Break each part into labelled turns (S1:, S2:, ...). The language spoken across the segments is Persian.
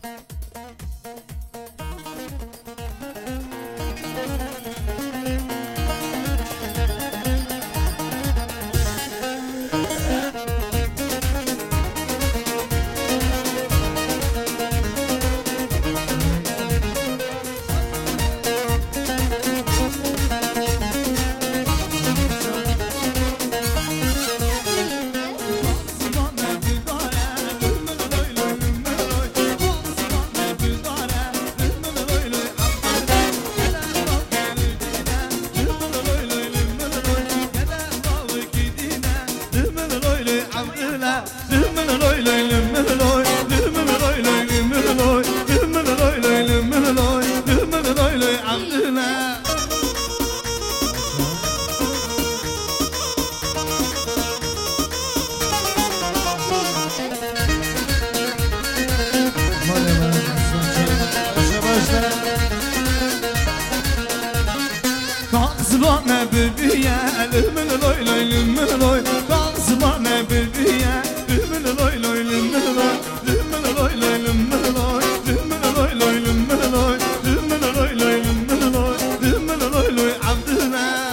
S1: Bana bülbüye lümün loy loy lümün loy. Dans bana bülbüye lümün loy loy lümün loy. Lümün loy loy lümün loy. Lümün loy loy lümün loy. Lümün loy loy lümün loy. Lümün loy loy abdına.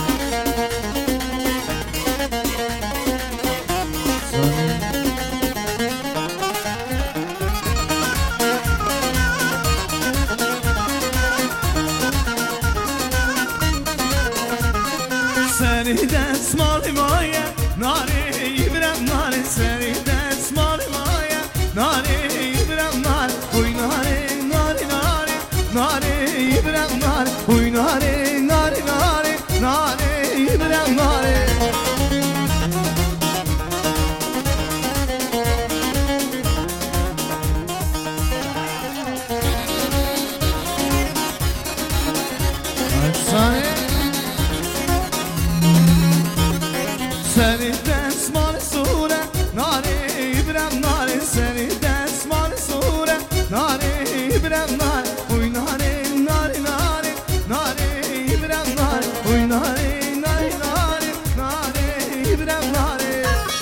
S1: Seriden smalimaya, nare ibrem nare. Seriden smalimaya, nare ibrem nare. Uy nare nare nare, nare ibrem nare. Uy nare nare nare, nare ibrem nare. Seriden smal sure, nare ibrem nare. Seriden smal sure, nare ibrem nare. Uy nare nare nare, nare ibrem nare. Uy nare nare nare, nare ibrem nare.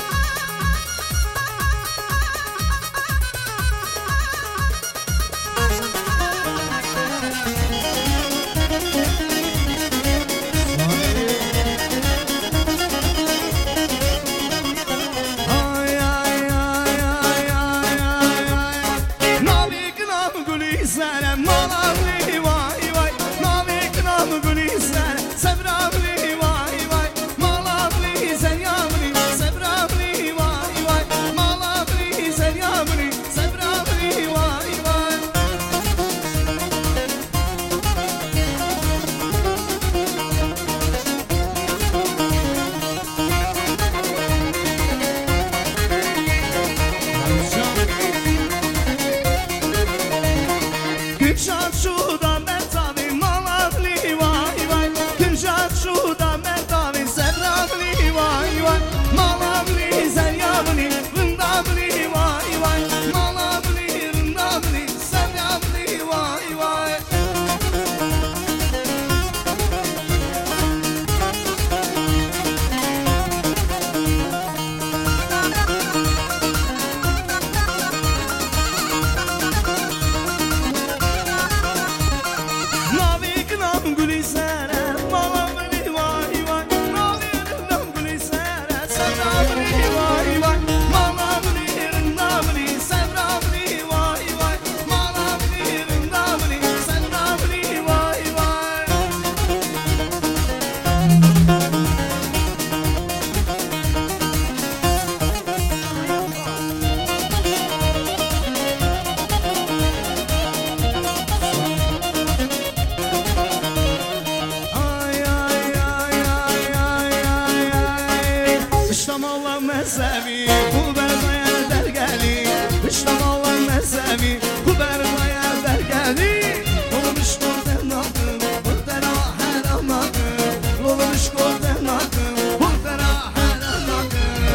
S1: Mezhebi bu berdaya dergeli. İşte Allah mezhebi bu berdaya dergeli. Olmuş golden akım bu tera her anakım. Olmuş golden akım bu tera her anakım.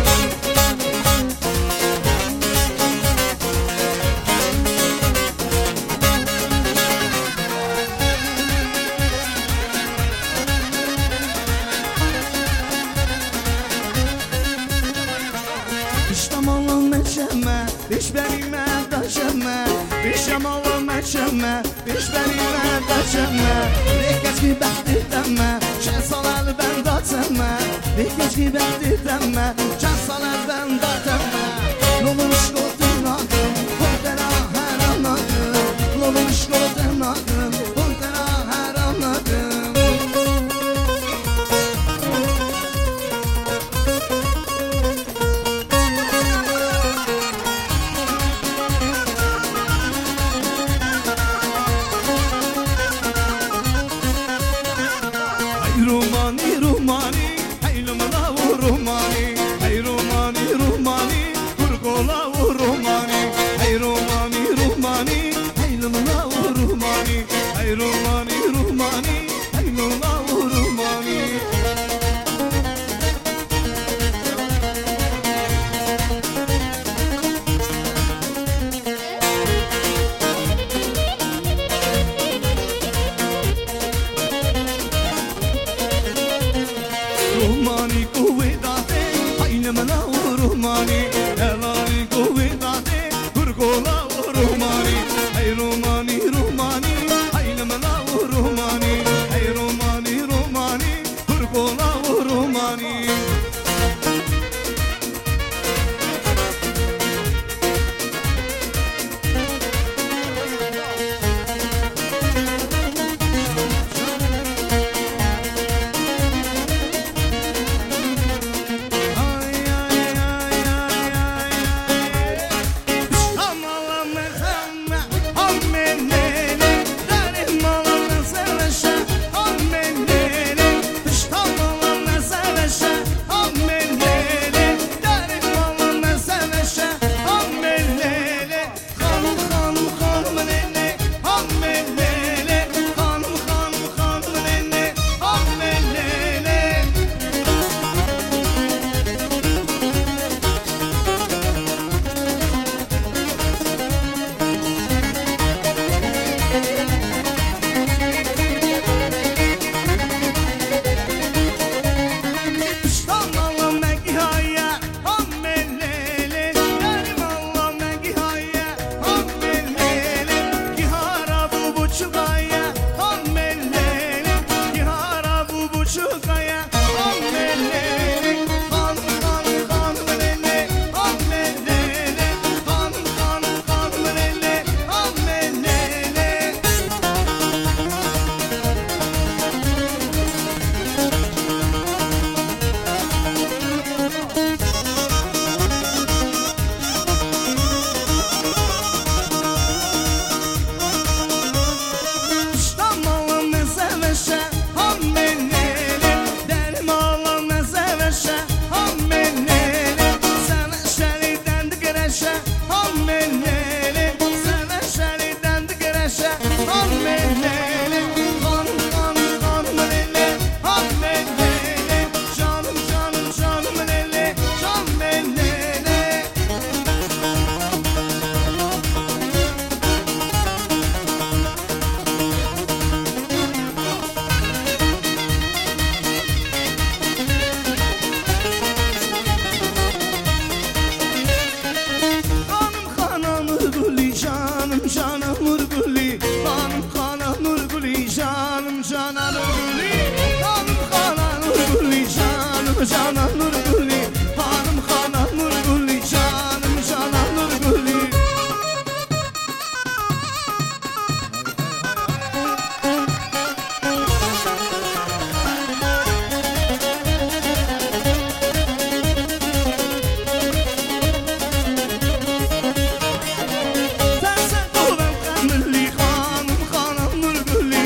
S1: İşte malım meşeme, iş benime taşıma. شمال مکمه بیش بریمه دچمه بیکش کی بختی دمه چند سال ben داتمه بیکش کی بختی دمه چند سال ben داتمه لولوش گفتم نادم خودنا هر آمدم لولوش گفتم نادم خودنا هر آمدم رومانی رومانی هیلم لاو رومانی هی رومانی رومانی گرگولا و رومانی هی رومانی رومانی هیلم لاو رومانی هی رومانی رومانی هیلم لاو رومانی رومانی کوی داده هیلم لاو رومانی هلانی کوی داده گرگولا و رومانی هی رومانی رومانی هیلم لاو رومانی هی رومانی رومانی گرگولا و رومانی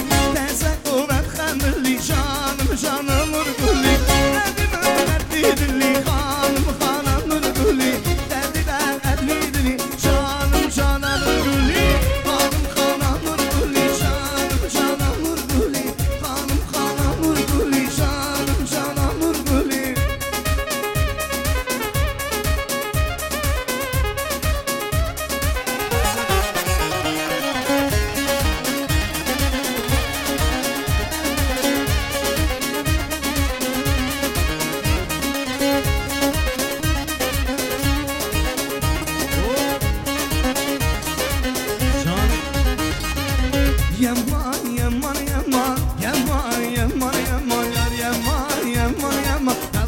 S1: Canım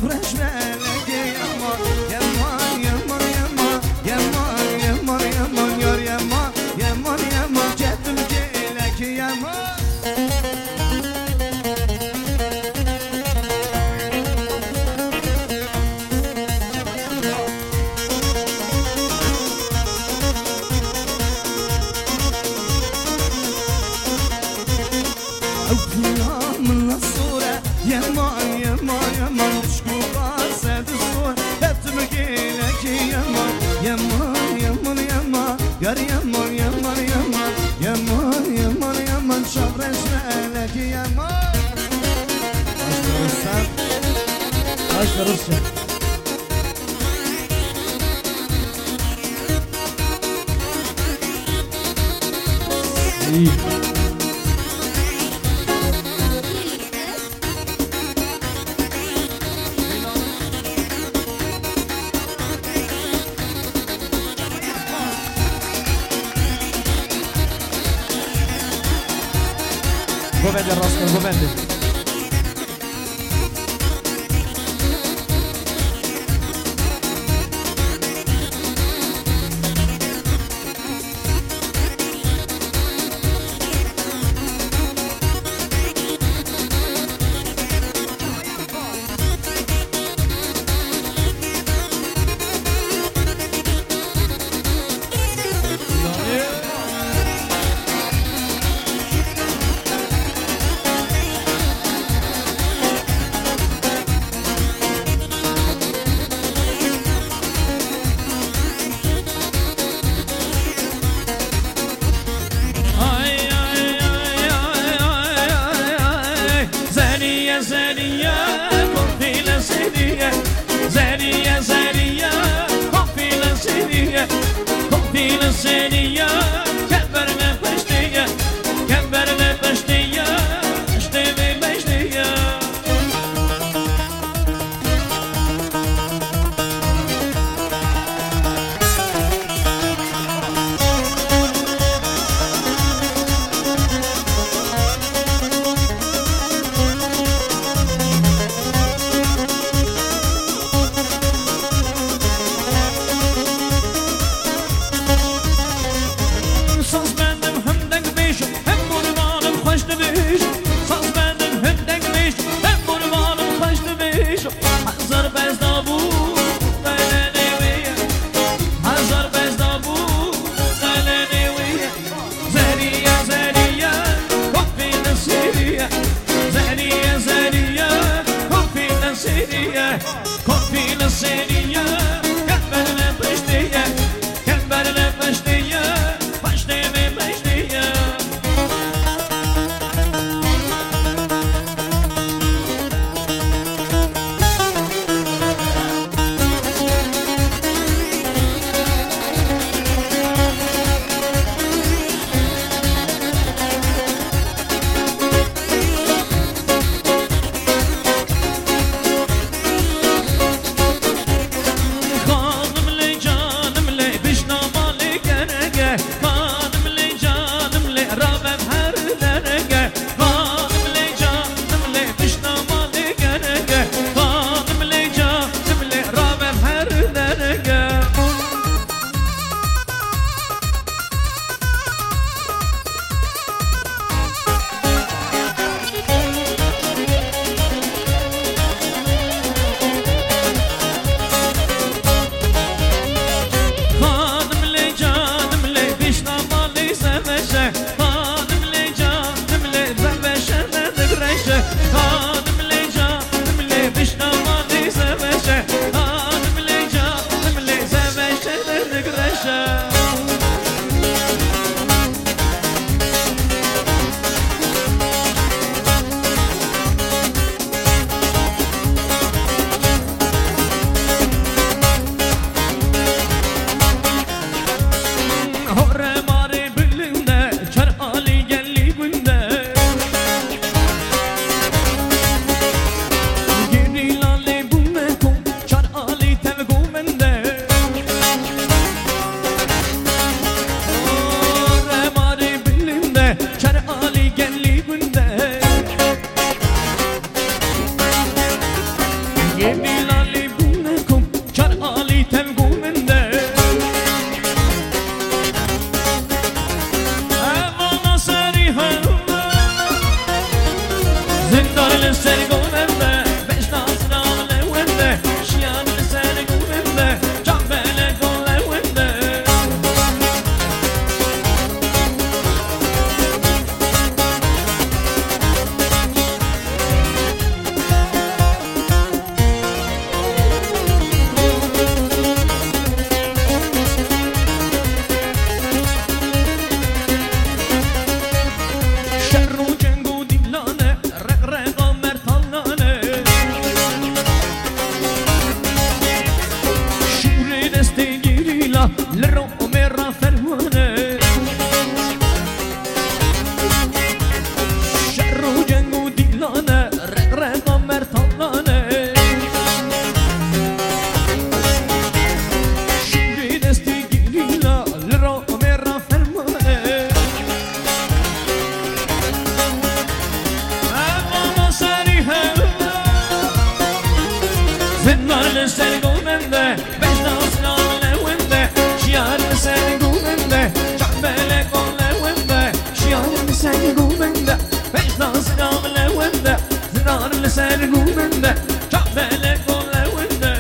S1: صبرش ملک یمان یمان یمان یمان یمان یمان یمان یار یمان یمان یمان جدم گلک یمان من الصورة يمان يمان يمان شكو قاسد الصورة بتمكيلك يمان يمان يمان يمان يار يمان يمان يمان يمان يمان يمان شبرش مالك يمان أشكر الشيخ
S2: Govendi Rosco, govendi.
S1: Give me
S2: جيرينا للروم الرافرونه شر وجنگ و دیلانه رق مرتانانه شوری دستی گیرینا للروم الرافرونه اما سریحه زنال سرگومنده Sen gumende, çabele kolle wende.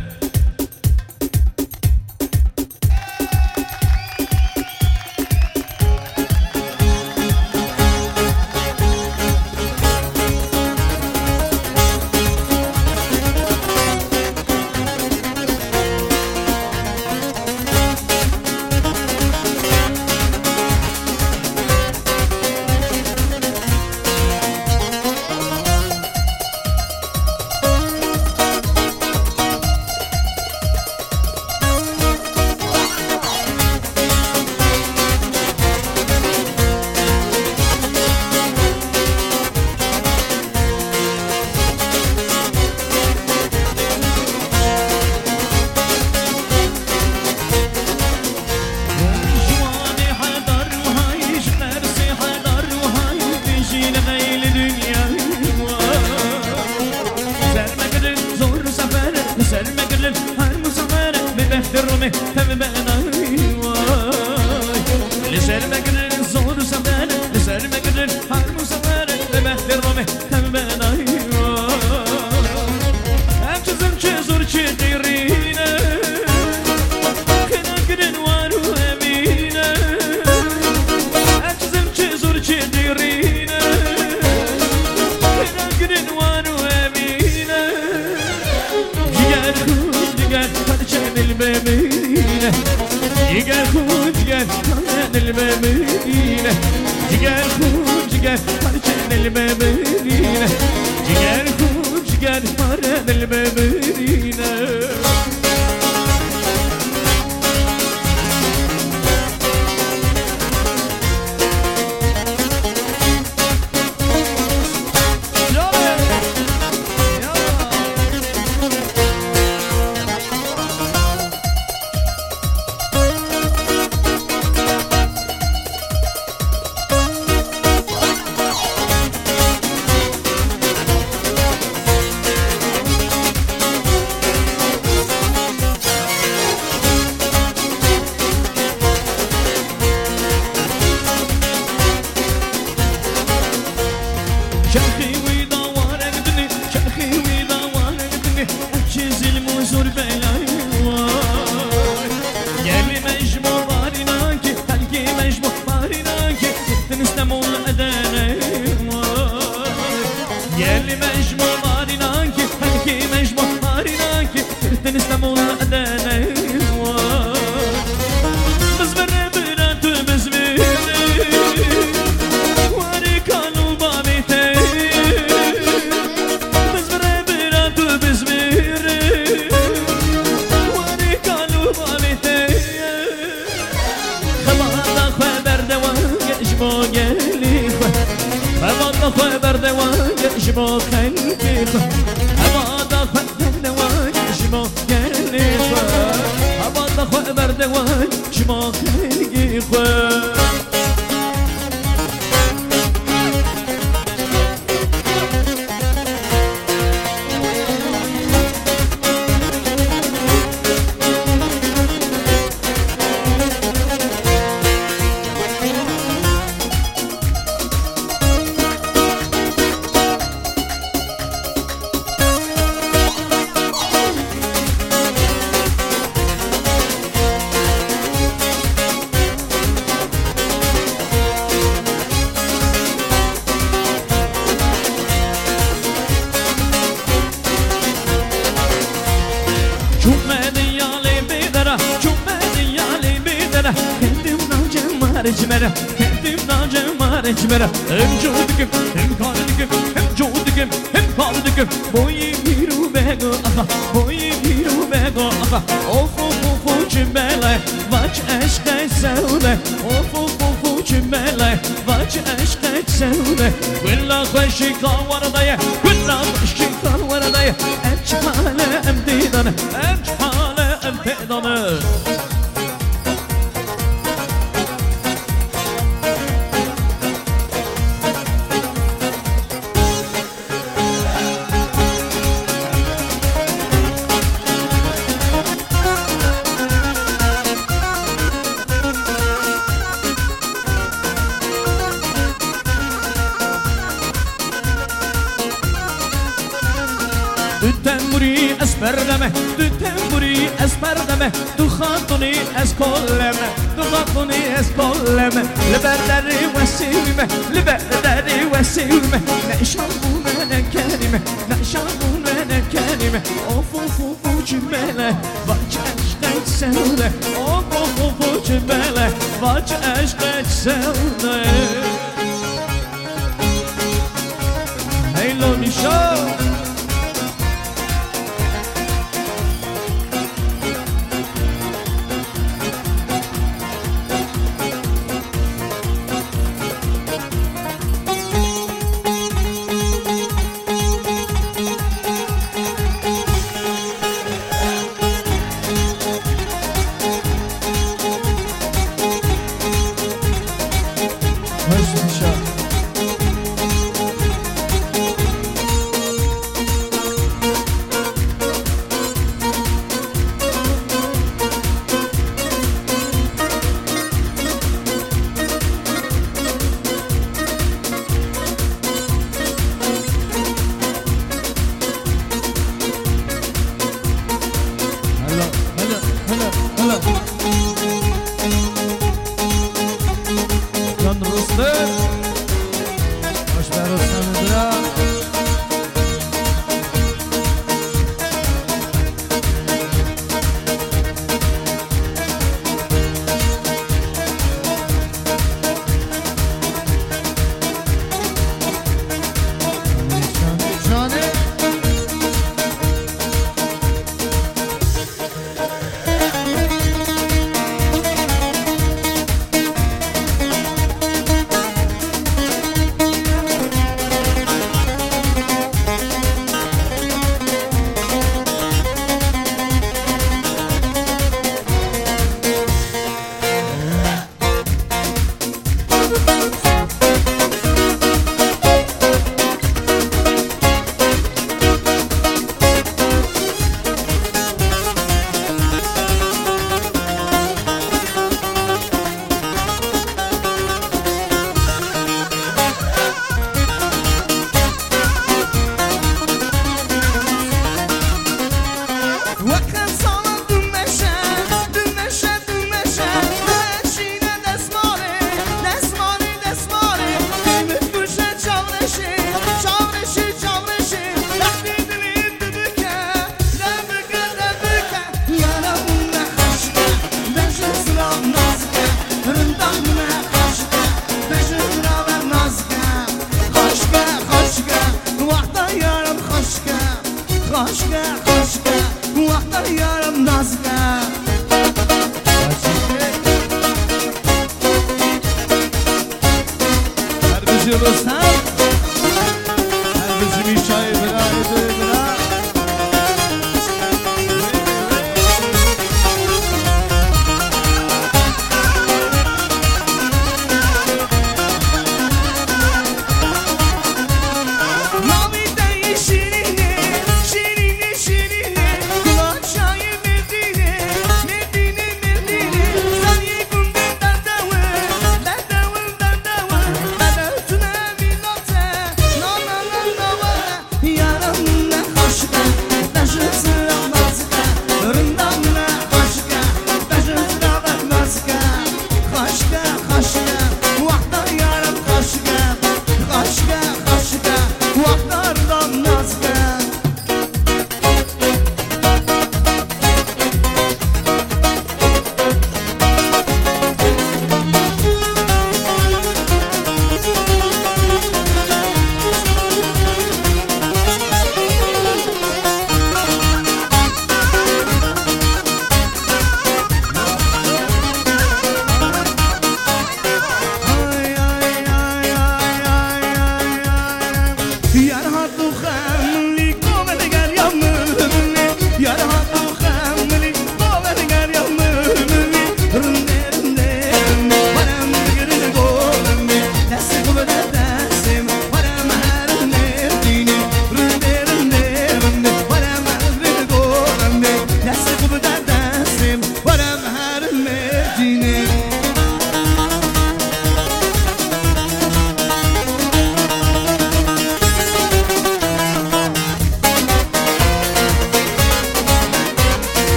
S2: Ciger ku ciger parçanelime Medine Ciger ku ciger parçanelime Medine Ciger ku ciger parçanelime Medine Cimere, kendim cimere cimere. Hem codikim, hem kardikim, hem codikim, hem kardikim. Boyu biru bego aha, boyu biru bego aha. Of of of of. cimele Vaç eşke sevde Of of of cimele Vaç eşke sevde Villa kweşi kalvaradaye Villa kweşi kalvaradaye Emçhale emdidanı Emçhale emdidanı تنبوري اسپردمه دو تنبوري اسپردمه دو خاطوني اسکلمه دو خاطوني اسکلمه لبردری وسیلمه لبردری وسیلمه نشانونه نکرمه نشانونه نکرمه اوف اوف اوف جمله واج عشقت سوده اوف اوف اوف جمله واج عشقت سوده هیلو نیشا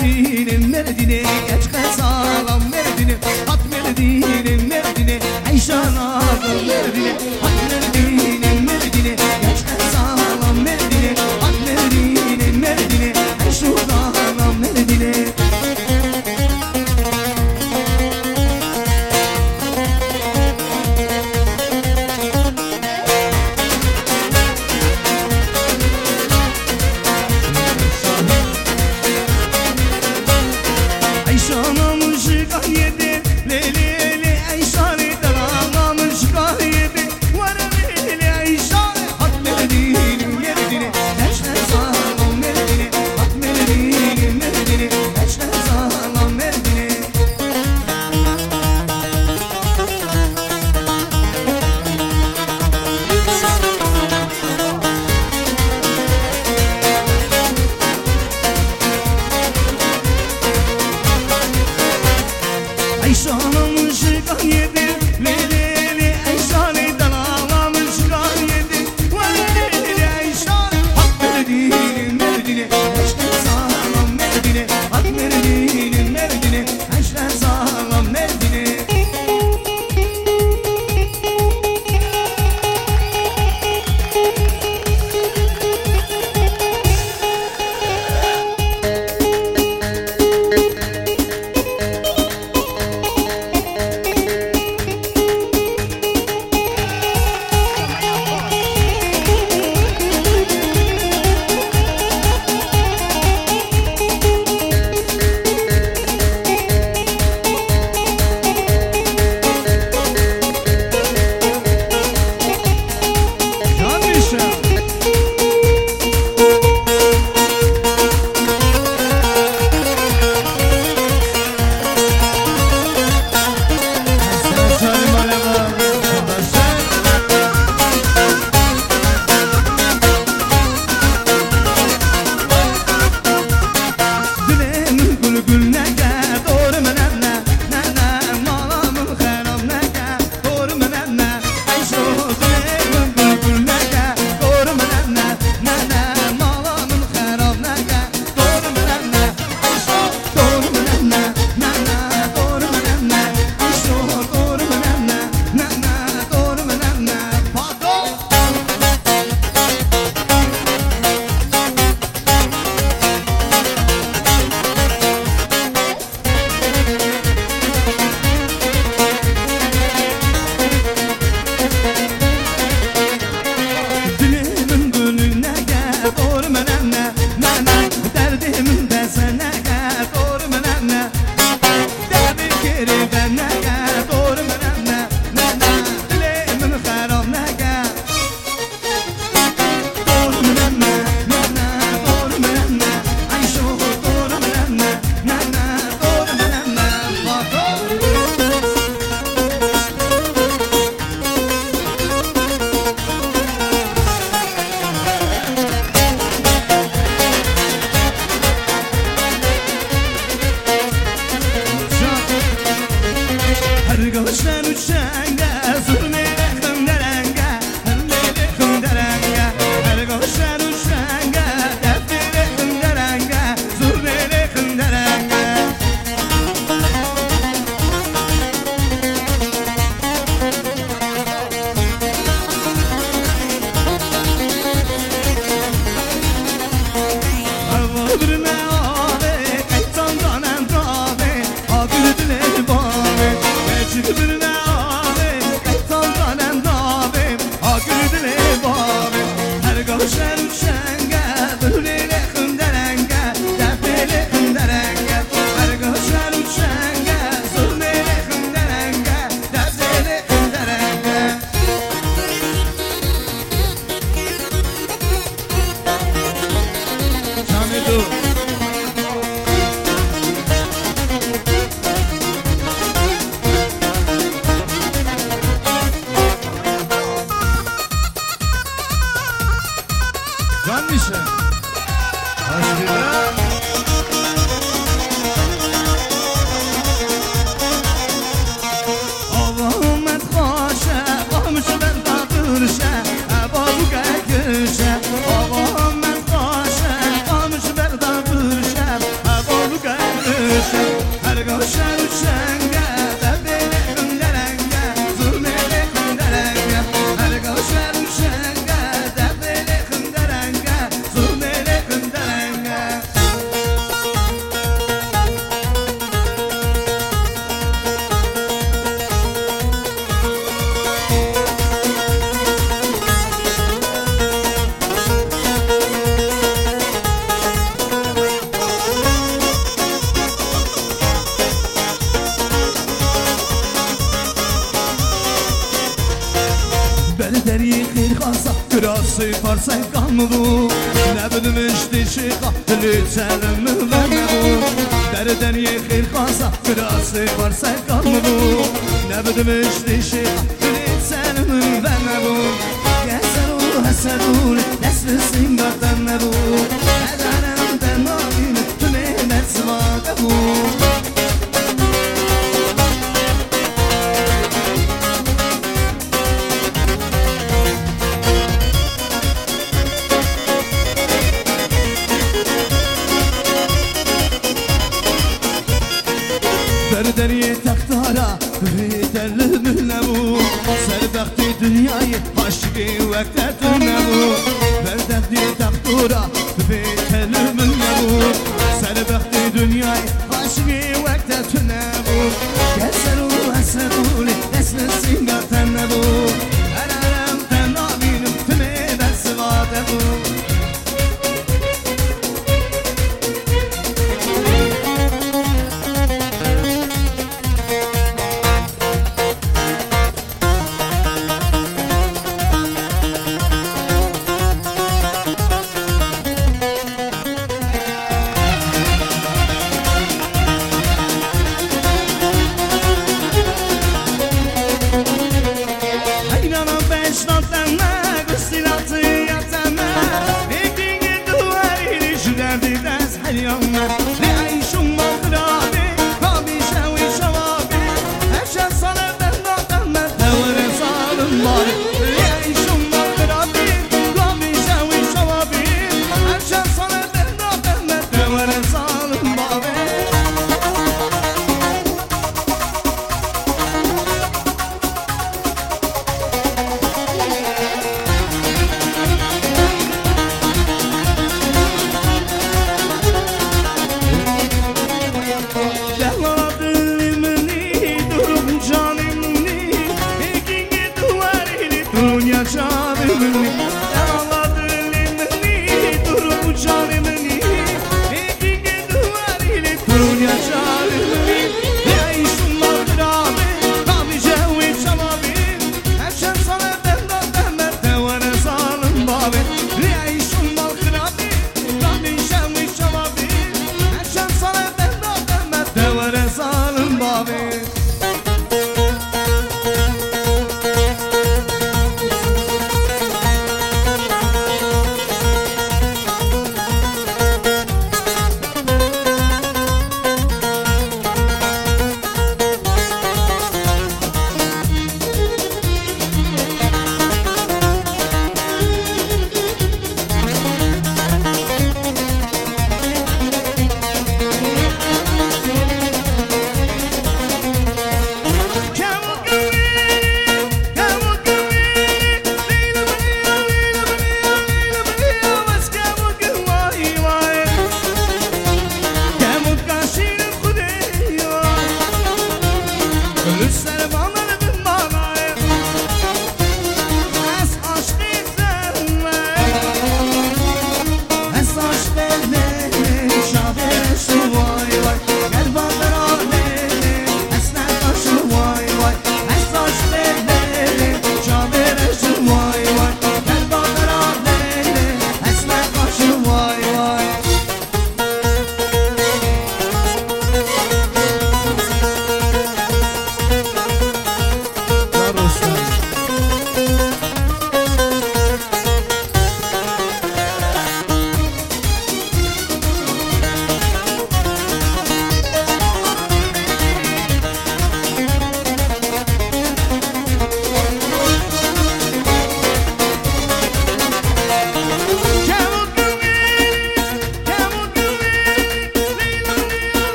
S1: Merdine Merdine geç kasalam Merdine At Merdine Merdine Ayşan ağam Merdine At Merdine Merdine geç kasalam Merdine At Merdine Merdine Ayşan ağam Merdine Ayşan'ım şık yedi le le le دری خیر خاصا کراسی پارسای کاملو نبودم اشتی شیخا دلی چلم نبو دری خیر خاصا کراسی پارسای کاملو نبودم اشتی شیخا دلی چلم نبو گسرو حسدون نسل سنگاتن نبو ندارم دماغین تو نعمت سواده بود دری تختارا به دلم نبو سربختی dünyayı aşkı vaktet نبو بردختی تختارا به دلم نبو سربختی dünyayı aşkı